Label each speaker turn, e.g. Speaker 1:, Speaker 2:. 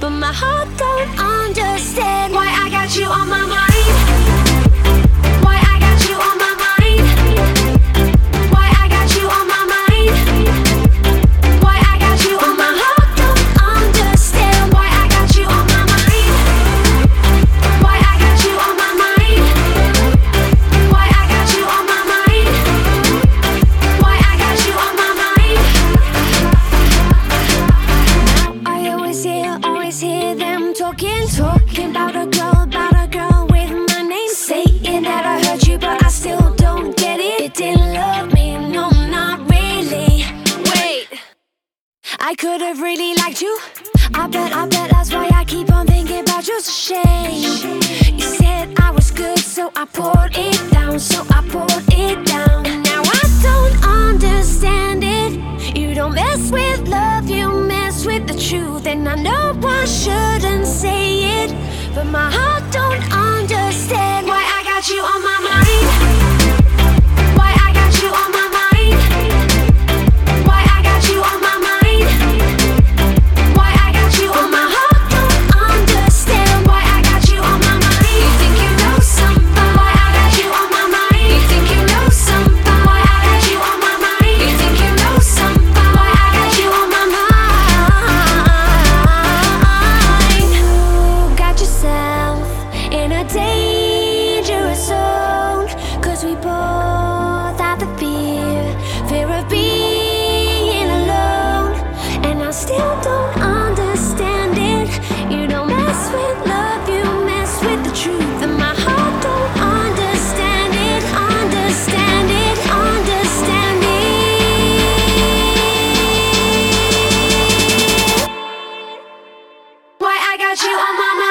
Speaker 1: but my heart don't understand why I got you on my mind. Why I got you on my mind. Why I got you on my mind. Why I got you on my heart don't understand why I got you on my mind. Why I got you on my mind. Why I got you on my mind. Why I got you on my mind. I always hear them talking about a girl with my name, saying that I heard you, but I still don't get it. You didn't love me, no, not really. Wait, I could have really liked you. I bet that's why I keep on thinking about you. It's a shame. You said I was good, so I poured it down, And now I don't understand it. You don't mess with love, you mess with the truth. And I know I shouldn't say it, but my heart don't understand why I got you on my mind. Why I got you on my mind. Why I got you on my mind. Why I got you on my heart don't understand why I got you on my mind. You think you know something? Why I got you on my mind. You think you know something? Why I got you on my mind. You think you know something? Why I got you on my mind. You got yourself in a dangerous zone, 'cause we both have the fear of being alone. And I still don't understand it. You don't mess with love, you mess with the truth. And my heart don't understand it, understand it. Why I got you on my mind.